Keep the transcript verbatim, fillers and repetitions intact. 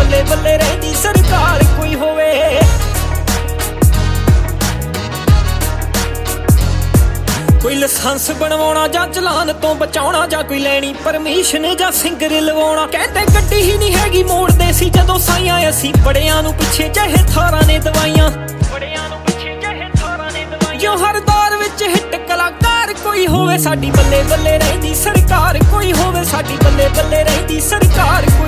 ਬੱਲੇ ਬੱਲੇ ਰਹਿੰਦੀ ਸਰਕਾਰ ਕੋਈ ਹੋਵੇ। ਕੋਈ ਲਾਇਸੈਂਸ ਬਣਵਾਉਣਾ ਜਾਂ ਚਲਾਨ ਤੋਂ ਬਚਾਉਣਾ, ਜਾਂ ਕੋਈ ਲੈਣੀ ਪਰਮਿਸ਼ਨ ਜਾਂ ਸਿੰਗਰ ਲਵਾਉਣਾ। ਕਹਿੰਦੇ ਗੱਡੀ ਹੀ ਨਹੀਂ ਹੈਗੀ ਮੋੜਦੇ ਸੀ ਜਦੋਂ ਸਾਈਆਂ, ਅਸੀਂ ਬੜਿਆਂ ਨੂੰ ਪਿੱਛੇ ਚਾਹੇ ਥਾਰਾਂ ਨੇ ਦਵਾਈਆਂ, ਬੜਿਆਂ ਨੂੰ ਪਿੱਛੇ ਚਾਹੇ ਥਾਰਾਂ ਨੇ ਦਵਾਈਆਂ। ਜੋ ਹਰ ਦੌਰ ਵਿੱਚ ਹਿੱਟ ਕਲਾਕਾਰ ਕੋਈ ਹੋਵੇ, ਸਾਡੀ ਬੱਲੇ ਬੱਲੇ ਰਹਿੰਦੀ ਸਰਕਾਰ ਕੋਈ ਹੋਵੇ, ਸਾਡੀ ਬੱਲੇ ਬੱਲੇ ਰਹਿੰਦੀ ਸਰਕਾਰ ਕੋਈ